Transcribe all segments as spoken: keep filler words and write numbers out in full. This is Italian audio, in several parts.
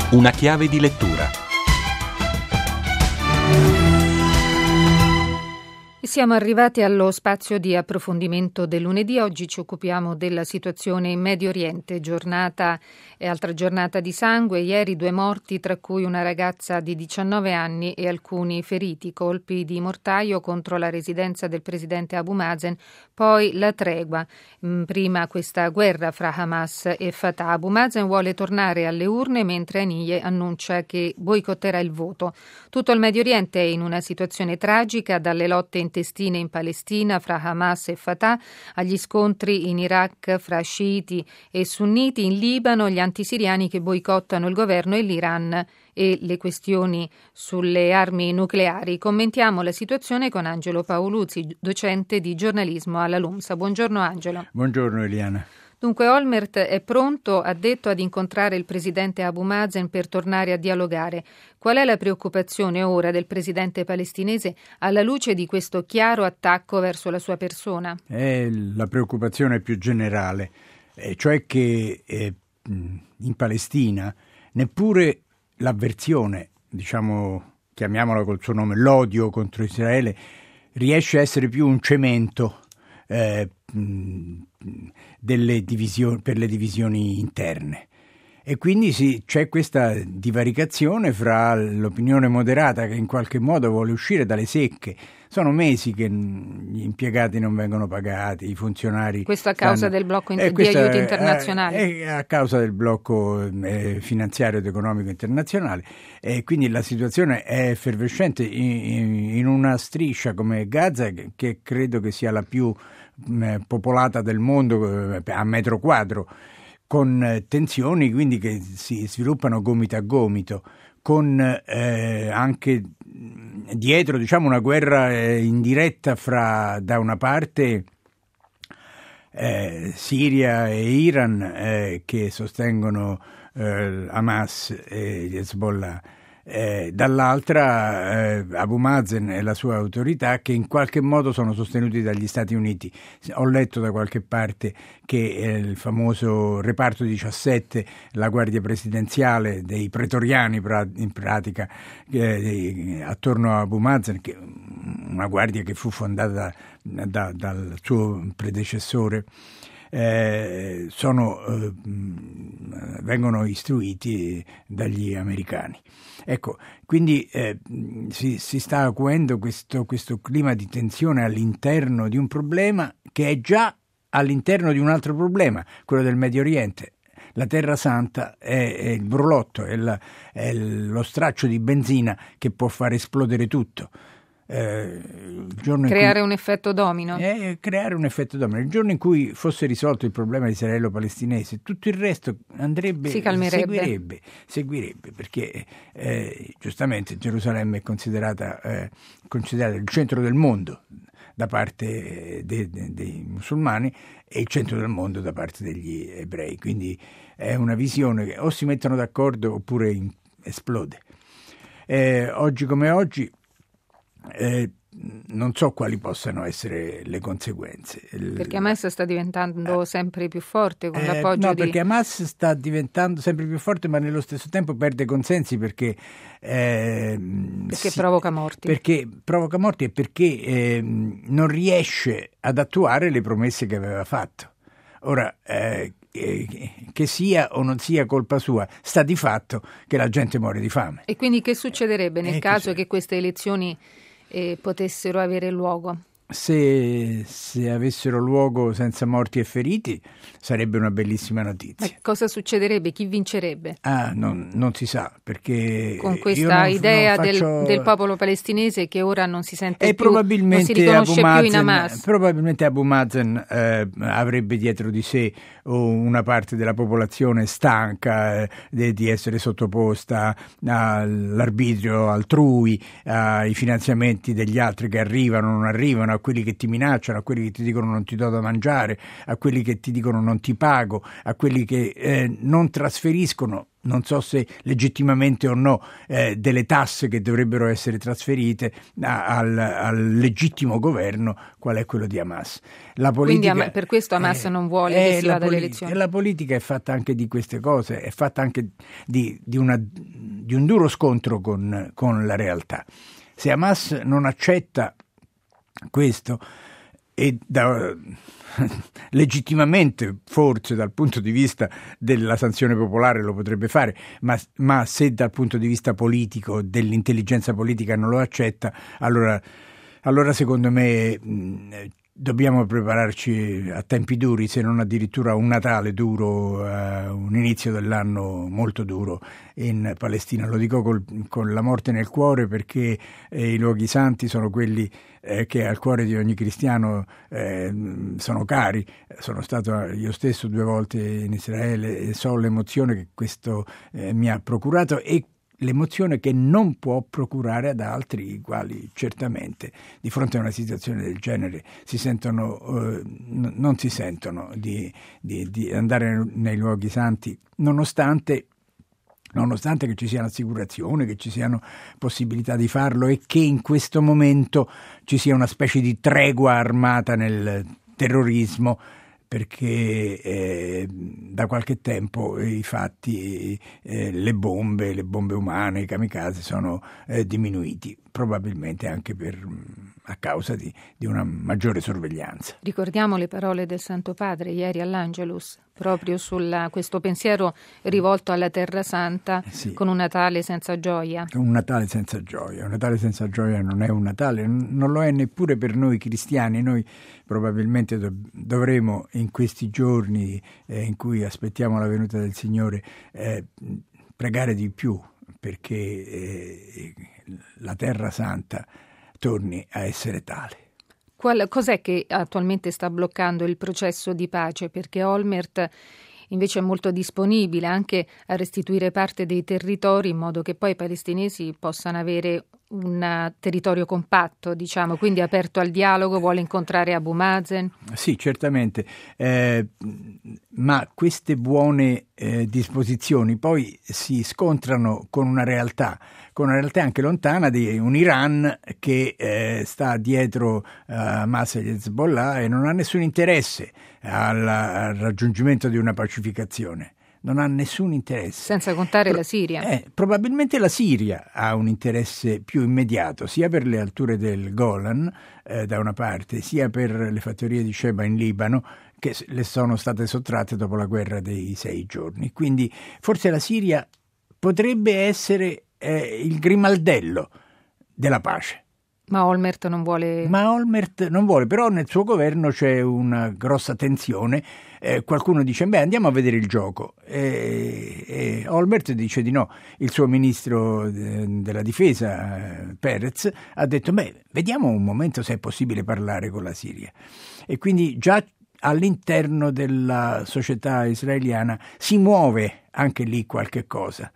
Una chiave di lettura. Siamo arrivati allo spazio di approfondimento del lunedì. Oggi ci occupiamo della situazione in Medio Oriente, giornata e altra giornata di sangue. Ieri due morti, tra cui una ragazza di diciannove anni e alcuni feriti, colpi di mortaio contro la residenza del presidente Abu Mazen, poi la tregua. Prima questa guerra fra Hamas e Fatah. Abu Mazen vuole tornare alle urne mentre Haniyeh annuncia che boicotterà il voto. Tutto il Medio Oriente è in una situazione tragica, dalle lotte intestine in Palestina fra Hamas e Fatah agli scontri in Iraq fra sciiti e sunniti, in Libano gli antisiriani che boicottano il governo e l'Iran e le questioni sulle armi nucleari. Commentiamo la situazione con Angelo Paoluzzi, docente di giornalismo alla LUMSA. Buongiorno Angelo. Buongiorno Eliana. Dunque Olmert è pronto, ha detto, ad incontrare il presidente Abu Mazen per tornare a dialogare. Qual è la preoccupazione ora del presidente palestinese alla luce di questo chiaro attacco verso la sua persona? È la preoccupazione più generale, eh, cioè che eh, in Palestina neppure l'avversione, diciamo, chiamiamola col suo nome, l'odio contro Israele, riesce a essere più un cemento eh, delle divisioni, per le divisioni interne, e quindi sì, c'è questa divaricazione fra l'opinione moderata che in qualche modo vuole uscire dalle secche. Sono mesi che gli impiegati non vengono pagati, i funzionari. Questo a causa stanno... del blocco eh, di aiuti internazionali. È a causa del blocco eh, finanziario ed economico internazionale, e quindi la situazione è effervescente in, in una striscia come Gaza, che, che credo che sia la più eh, popolata del mondo eh, a metro quadro, con eh, tensioni quindi che si sviluppano gomito a gomito, con eh, anche dietro, diciamo, una guerra eh, indiretta fra, da una parte, eh, Siria e Iran eh, che sostengono eh, Hamas e Hezbollah, eh, dall'altra eh, Abu Mazen e la sua autorità, che in qualche modo sono sostenuti dagli Stati Uniti. Ho letto da qualche parte che eh, il famoso reparto diciassette, la guardia presidenziale dei pretoriani in pratica eh, attorno a Abu Mazen, che una guardia che fu fondata da, da, dal suo predecessore, eh, sono, eh, vengono istruiti dagli americani. Ecco, quindi eh, si, si sta acuendo questo, questo clima di tensione all'interno di un problema che è già all'interno di un altro problema, quello del Medio Oriente. La Terra Santa è, è il brolotto, è, la, è lo straccio di benzina che può far esplodere tutto. Eh, il giorno creare in cui, un effetto domino. Eh, creare un effetto domino. Il giorno in cui fosse risolto il problema israelo-palestinese, tutto il resto andrebbe, si calmerebbe. seguirebbe, seguirebbe perché eh, giustamente Gerusalemme è considerata, eh, considerata il centro del mondo da parte dei, dei, dei musulmani e il centro del mondo da parte degli ebrei, quindi è una visione che o si mettono d'accordo oppure in, esplode. Eh, oggi come oggi Eh, non so quali possano essere le conseguenze. Perché Hamas sta diventando eh, sempre più forte con eh, l'appoggio no, di... perché Hamas sta diventando sempre più forte, ma nello stesso tempo perde consensi perché eh, perché si, provoca morti. Perché provoca morti e perché eh, non riesce ad attuare le promesse che aveva fatto. Ora eh, che sia o non sia colpa sua, sta di fatto che la gente muore di fame. E quindi che succederebbe nel eh, caso che, che queste elezioni eh, potessero avere luogo? Se, se avessero luogo senza morti e feriti sarebbe una bellissima notizia. Ma cosa succederebbe? Chi vincerebbe? Ah, non, non si sa, perché con questa non, idea non faccio... del, del popolo palestinese che ora non si sente e più, probabilmente non si riconosce Abu Mazen, più in Hamas. Probabilmente Abu Mazen eh, avrebbe dietro di sé una parte della popolazione stanca eh, di, di essere sottoposta all'arbitrio altrui, ai finanziamenti degli altri che arrivano, non arrivano, a quelli che ti minacciano, a quelli che ti dicono non ti do da mangiare, a quelli che ti dicono non ti pago, a quelli che eh, non trasferiscono non so se legittimamente o no, eh, delle tasse che dovrebbero essere trasferite a, al, al legittimo governo, qual è quello di Hamas. La politica, Quindi per questo Hamas eh, non vuole che si vada alle elezioni. La politica è fatta anche di queste cose, è fatta anche di, di, una, di un duro scontro con, con la realtà. Se Hamas non accetta questo, e da, legittimamente forse dal punto di vista della sanzione popolare lo potrebbe fare, ma, ma se dal punto di vista politico, dell'intelligenza politica non lo accetta, allora, allora secondo me mh, dobbiamo prepararci a tempi duri, se non addirittura un Natale duro, uh, un inizio dell'anno molto duro in Palestina. Lo dico col, con la morte nel cuore, perché eh, i luoghi santi sono quelli eh, che al cuore di ogni cristiano eh, sono cari. Sono stato io stesso due volte in Israele e so l'emozione che questo eh, mi ha procurato, e l'emozione che non può procurare ad altri, i quali certamente di fronte a una situazione del genere si sentono, eh, n- non si sentono di, di, di andare nei luoghi santi, nonostante nonostante che ci sia un'assicurazione, che ci siano possibilità di farlo, e che in questo momento ci sia una specie di tregua armata nel terrorismo, perché eh, da qualche tempo i fatti, eh, le bombe, le bombe umane, i kamikaze sono eh, diminuiti, probabilmente anche per, a causa di, di una maggiore sorveglianza. Ricordiamo le parole del Santo Padre ieri all'Angelus, proprio su questo pensiero rivolto alla Terra Santa, sì. Con un Natale senza gioia. Un Natale senza gioia, un Natale senza gioia non è un Natale, non lo è neppure per noi cristiani. Noi probabilmente dov- dovremo in questi giorni eh, in cui aspettiamo la venuta del Signore eh, pregare di più, perché eh, la Terra Santa torni a essere tale. Qual, cos'è che attualmente sta bloccando il processo di pace? Perché Olmert invece è molto disponibile anche a restituire parte dei territori in modo che poi i palestinesi possano avere un territorio compatto, diciamo, quindi aperto al dialogo, vuole incontrare Abu Mazen. Sì, certamente, eh, ma queste buone eh, disposizioni poi si scontrano con una realtà, con una realtà anche lontana di un Iran che eh, sta dietro a Hamas e Hezbollah e non ha nessun interesse al, al raggiungimento di una pacificazione. Non ha nessun interesse. Senza contare Pro- la Siria. Eh, probabilmente la Siria ha un interesse più immediato, sia per le alture del Golan, eh, da una parte, sia per le fattorie di Sheba in Libano, che le sono state sottratte dopo la guerra dei sei giorni. Quindi forse la Siria potrebbe essere eh, il grimaldello della pace. Ma Olmert non vuole... Ma Olmert non vuole, però nel suo governo c'è una grossa tensione. Eh, qualcuno dice, beh, andiamo a vedere il gioco. E, e Olmert dice di no. Il suo ministro de, della difesa, eh, Peretz, ha detto, beh, vediamo un momento se è possibile parlare con la Siria. E quindi già all'interno della società israeliana si muove anche lì qualche cosa.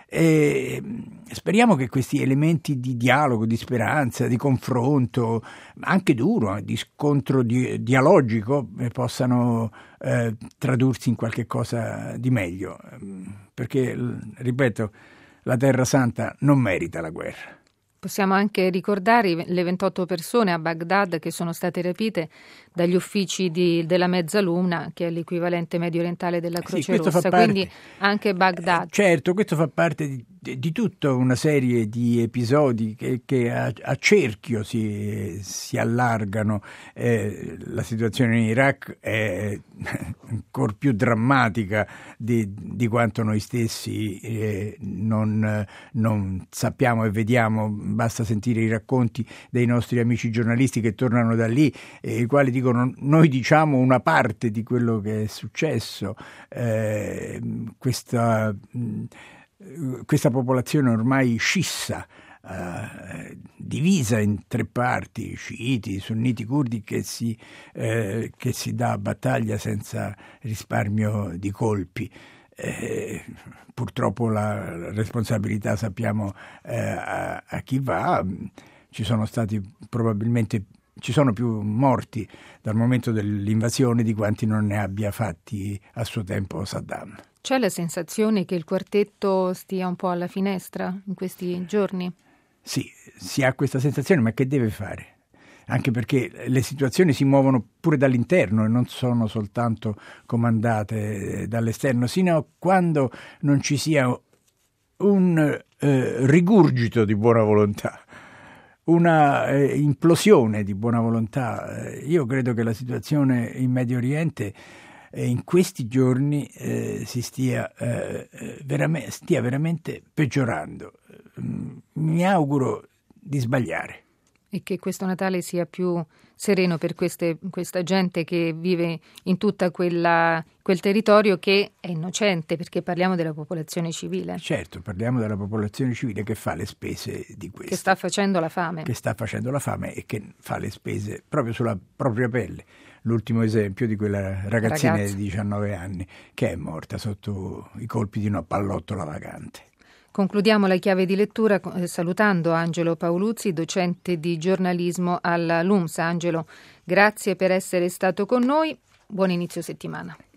E speriamo che questi elementi di dialogo, di speranza, di confronto, anche duro, di scontro di, dialogico, eh, possano eh, tradursi in qualche cosa di meglio, perché, ripeto, la Terra Santa non merita la guerra. Possiamo anche ricordare le ventotto persone a Baghdad che sono state rapite dagli uffici di, della Mezzaluna, che è l'equivalente medio orientale della Croce sì, Rossa, parte, quindi anche Baghdad. Eh, certo, questo fa parte di, di, di tutta una serie di episodi che, che a, a cerchio si, si allargano. Eh, la situazione in Iraq è ancora più drammatica di, di quanto noi stessi eh, non, non sappiamo e vediamo. Basta sentire i racconti dei nostri amici giornalisti che tornano da lì, eh, i quali dicono, noi diciamo una parte di quello che è successo. Eh, questa, mh, questa popolazione ormai scissa, eh, divisa in tre parti, sciiti, sunniti, curdi, che si, eh, che si dà battaglia senza risparmio di colpi. Eh, purtroppo la responsabilità sappiamo eh, a, a chi va. Ci sono stati probabilmente ci sono più morti dal momento dell'invasione di quanti non ne abbia fatti a suo tempo Saddam. C'è la sensazione che il quartetto stia un po' alla finestra in questi giorni? Sì, si ha questa sensazione, ma che deve fare? Anche perché le situazioni si muovono pure dall'interno e non sono soltanto comandate dall'esterno, sino a quando non ci sia un eh, rigurgito di buona volontà, una eh, implosione di buona volontà. Io credo che la situazione in Medio Oriente eh, in questi giorni eh, si stia, eh, veramente, stia veramente peggiorando. Mi auguro di sbagliare. E che questo Natale sia più sereno per queste, questa gente che vive in tutta quella, quel territorio che è innocente, perché parliamo della popolazione civile. Certo, parliamo della popolazione civile che fa le spese di questo. Che sta facendo la fame. Che sta facendo la fame e che fa le spese proprio sulla propria pelle. L'ultimo esempio di quella ragazzina Ragazza. di diciannove anni che è morta sotto i colpi di una pallottola vagante. Concludiamo la chiave di lettura salutando Angelo Paoluzzi, docente di giornalismo alla LUMSA. Angelo, grazie per essere stato con noi. Buon inizio settimana.